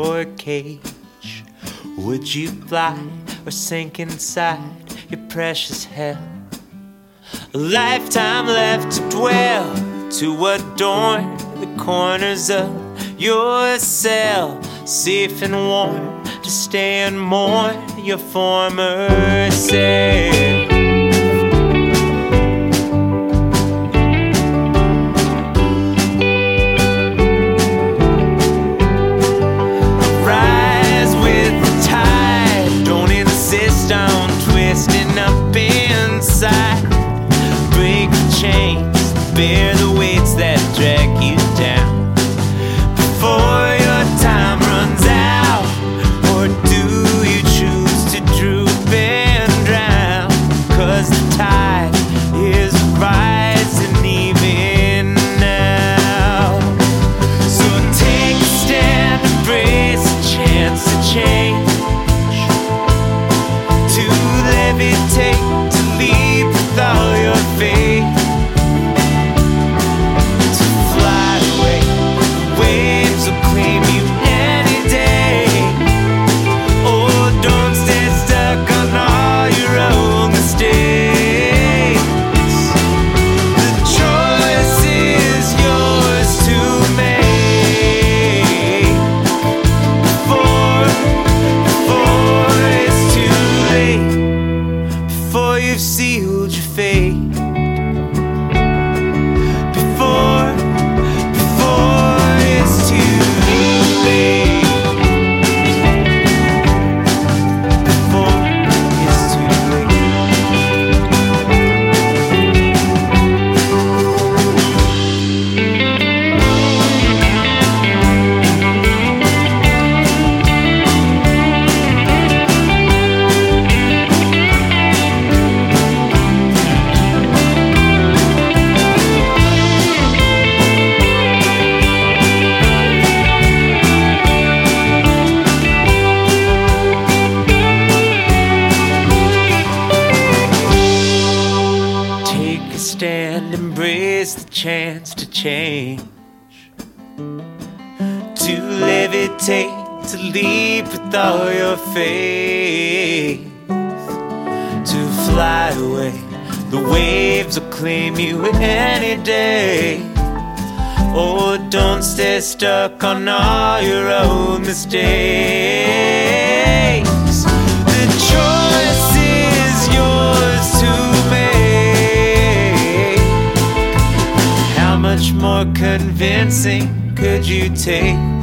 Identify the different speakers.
Speaker 1: your cage? Would you fly or sink inside your precious hell? A lifetime left to dwell, to adorn the corners of your cell, safe and warm to stay and mourn your former self. Rise with the tide, don't insist on twisting up inside. Break the chains, bear the weights that drag you down before your time runs out. Or do you choose to droop and drown? 'Cause the tide is rising even now. So take a stand, embrace a chance to change, to levitate, to leap with all your faith, to fly away. The waves will claim you any day. Oh, don't stay stuck on all your own mistakes. The choice is yours to make before it's too late, before you've sealed your fate. Before it's too late. Before it's too late. Take a stand, embrace the chance to change, to levitate, to leap with all your faith, to fly away. The waves will claim you any day. Oh, don't stay stuck on all your own mistakes. The choice is yours to make. How much more convincing could you take?